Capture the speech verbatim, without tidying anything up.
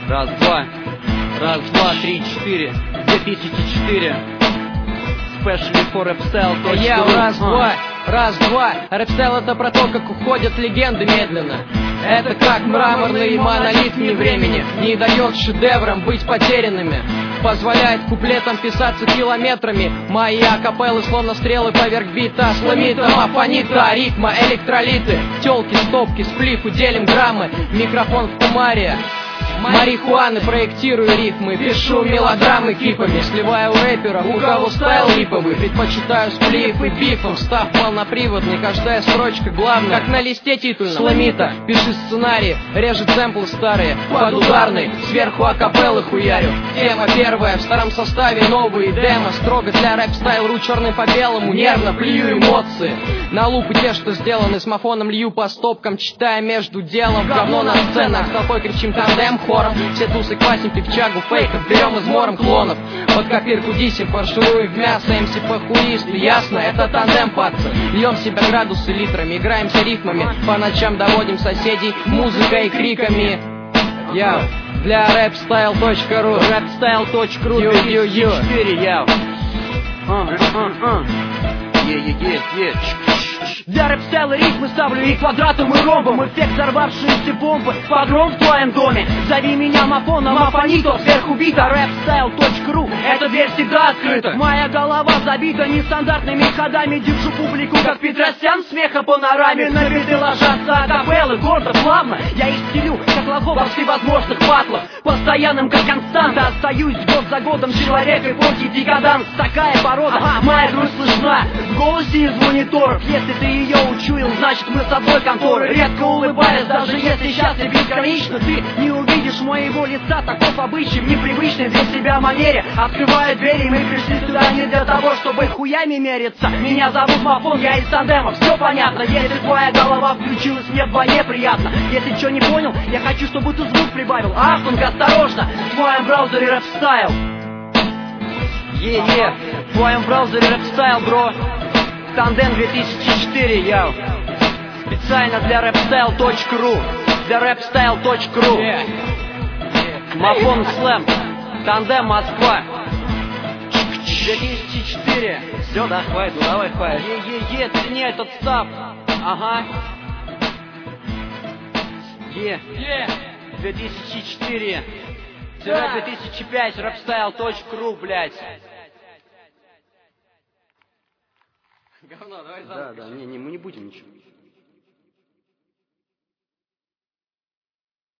Раз, два. Раз, два, три, четыре. две тысячи четыре. Specially for Rapstyle. Я раз, два. Раз, два. Рэпстайл — это про то, как уходят легенды медленно. Это как мраморный монолит вне времени. Не дает шедеврам быть потерянными. Позволяет куплетам писаться километрами. Мои акапеллы словно стрелы поверх бита. Сламитом афонита, ритма, электролиты. Тёлки, стопки, сплифы, делим граммы. Микрофон в кумаре. Марихуаны, проектирую ритмы, пишу мелодрамы кипами, сливаю рэперов, у кого стайл липовый. Предпочитаю сплифы бифом, став полноприводный, каждая строчка главная, как на листе титульном. Сламита, пиши сценарий, режет сэмплы старые, под ударный, сверху акапеллы хуярю. Тема первая, в старом составе новые демо, строго для рэп-стайл, ру черный по белому, нервно плюю эмоции. На лупы те, что сделаны с мафоном, лью по стопкам, читая между делом. Говно на сценах, с толпой кричим тандем хором. Все тусы квасим пикчагу фейков, берем измором клонов. Под копирку дисим, фаршируем в мясо, МС похуисты, ясно, это тандем, пацы. Льем в себя градусы литрами, играемся рифмами. По ночам доводим соседей музыкой и криками. Яу, для рэпстайл точка ру, рэпстайл точка ру, две тысячи четыре, яу. Е-е-е-е. Для рэпстайла ритмы ставлю и квадратом, и ромбом. Эффект взорвавшейся бомбы, погром в твоем доме. Зови меня мафоном, афонито, сверху бита. рэпстайл точка ру, эта дверь всегда открыта. Моя голова забита нестандартными ходами. Держу публику, как Петросян, смеха панораме. На биты ложатся акапеллы, гордо, плавно. Я их стелю, как лохов во всевозможных батлах. Постоянным, как константа, остаюсь год за годом. Человек эпохи декаданс, такая порода, моя грудь слышна в голосе из мониторов. Если ты ее учуял, значит мы с одной конторы. Редко улыбаясь, даже если счастлив бесконечно, ты не увидишь моего лица. Таков обычай, непривычный для себя манере. Открываю двери, мы пришли сюда не для того, чтобы хуями мериться. Меня зовут Мафон, я из тандема, все понятно. Если твоя голова включилась, мне вдвойне приятно. Если что не понял, я хочу, чтобы ты звук прибавил. Ахтунг, осторожно, в твоем браузере рэпстайл. Е-е, в твоем браузере рэпстайл, бро. Тандем две тысячи четыре, яу. Специально для рэпстайл точка ру. Для рэпстайл точка ру. Мафон слэм. Тандем Москва. две тысячи четыре. Все, да, хватит, ну давай, хватит. Е-е-е, цени этот став. Ага. Е. две тысячи четыре. две тысячи пять, рэпстайл точка ру, блять. Говно, давай заново. Да, да, не, не, мы не будем ничего.